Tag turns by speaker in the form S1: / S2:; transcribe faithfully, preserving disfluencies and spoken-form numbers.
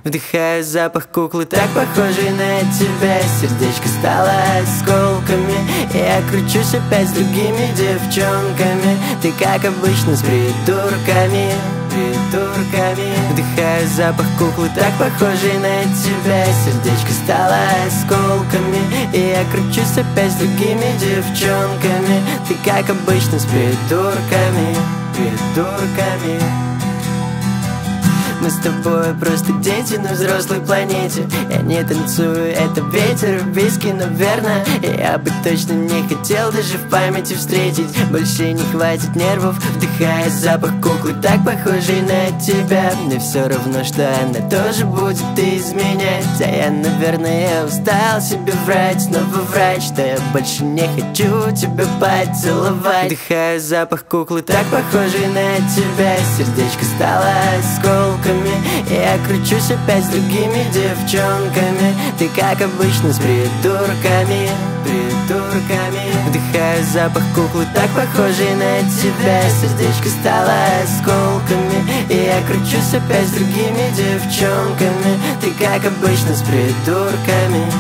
S1: Вдыхаю запах куклы, так похожий на тебя. Сердечко стало осколками, я кручусь опять с другими девчонками. Ты как обычно с придурками, придурками. Вдыхаю запах куклы, так похожий на тебя. Сердечко стало осколками, и я кручусь опять с другими девчонками. Ты как обычно с придурками, придурками. Мы с тобой просто дети на взрослой планете. Я не танцую, это ветер в виски, наверное. Я бы точно не хотел даже в памяти встретить. Больше не хватит нервов, вдыхая запах куклы, так похожий на тебя. Мне все равно, что она тоже будет изменять. А я, наверное, устал себе врать, снова врать, что я больше не хочу тебя поцеловать. Вдыхаю запах куклы, так похожий на тебя. Сердечко стало осколками, я кручусь опять с другими девчонками. Ты как обычно с придурками, придурками. Вдыхаю запах куклы, так похожий на тебя. Сердечко стало осколками, я кручусь опять с другими девчонками. Ты как обычно с придурками.